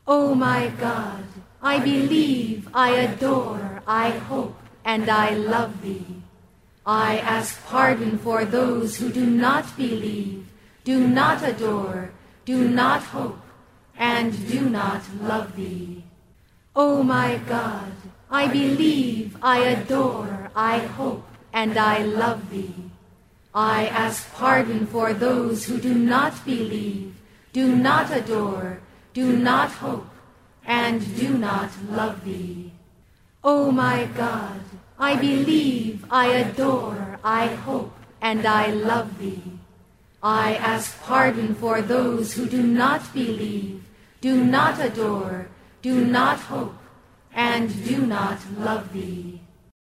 O my God, I believe, I adore, I hope, and I love thee. I ask pardon for those who do not believe, do not adore, do not hope, and do not love thee. O my God, I believe, I adore, I hope, and I love thee. I ask pardon for those who do not believe, do not adore, do not hope, and do not love thee. O my God, I believe, I adore, I hope, and I love thee. I ask pardon for those who do not believe, do not adore, do not hope, and do not love thee.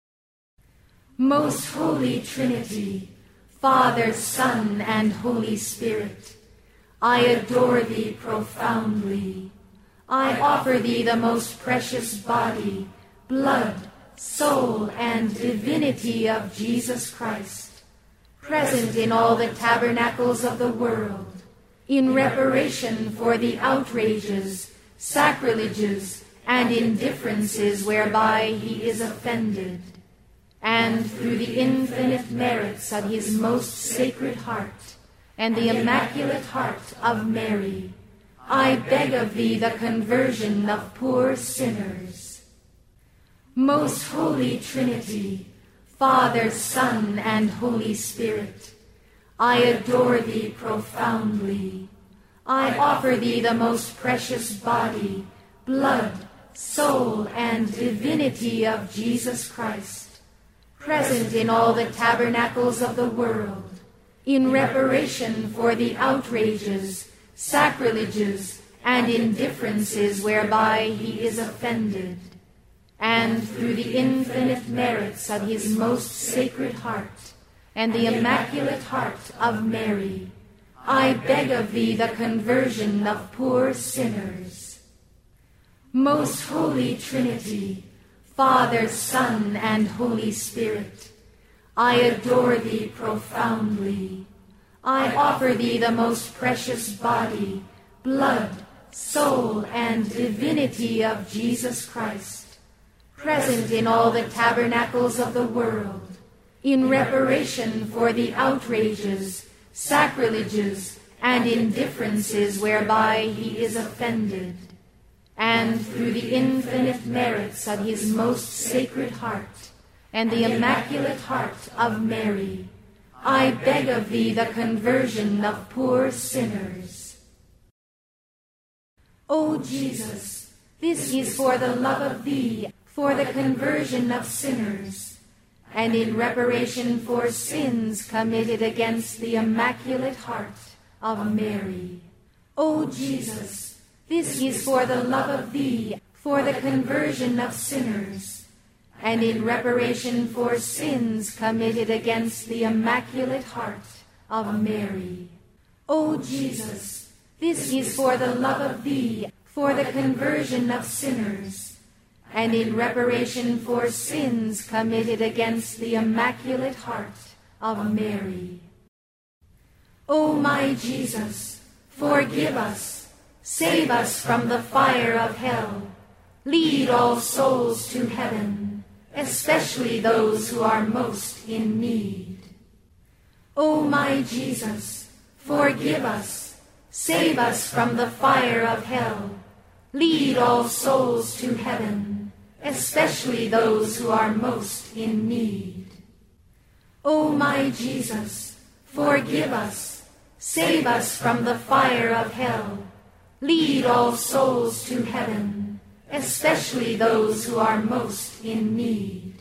Most Holy Trinity, Father, Son, and Holy Spirit, I adore thee profoundly. I offer thee the most precious body, blood, soul, and divinity of Jesus Christ, present in all the tabernacles of the world, in reparation for the outrages, sacrileges, and indifferences whereby he is offended, and through the infinite merits of his most sacred heart, and the Immaculate Heart of Mary, I beg of thee the conversion of poor sinners. Most Holy Trinity, Father, Son, and Holy Spirit, I adore thee profoundly. I offer thee the most precious body, blood, soul, and divinity of Jesus Christ, present in all the tabernacles of the world, in reparation for the outrages, sacrileges, and indifferences whereby he is offended, and through the infinite merits of his most sacred heart, and the Immaculate Heart of Mary, I beg of thee the conversion of poor sinners. Most Holy Trinity, Father, Son, and Holy Spirit, I adore thee profoundly. I offer thee the most precious body, blood, soul, and divinity of Jesus Christ, present in all the tabernacles of the world, in reparation for the outrages, sacrileges, and indifferences whereby he is offended, and through the infinite merits of his most sacred heart, and the Immaculate Heart of Mary, I beg of thee the conversion of poor sinners. O Jesus, this is for the love of thee, for the conversion of sinners, and in reparation for sins committed against the Immaculate Heart of Mary. O Jesus, this is for the love of thee, for the conversion of sinners, and in reparation for sins committed against the Immaculate Heart of Mary. O Jesus, this is for the love of thee, for the conversion of sinners, and in reparation for sins committed against the Immaculate Heart of Mary. O my Jesus, forgive us, save us from the fire of hell, lead all souls to heaven, especially those who are most in need. O my Jesus, forgive us, save us from the fire of hell, lead all souls to heaven, especially those who are most in need. O my Jesus, forgive us, save us from the fire of hell, lead all souls to heaven, especially those who are most in need.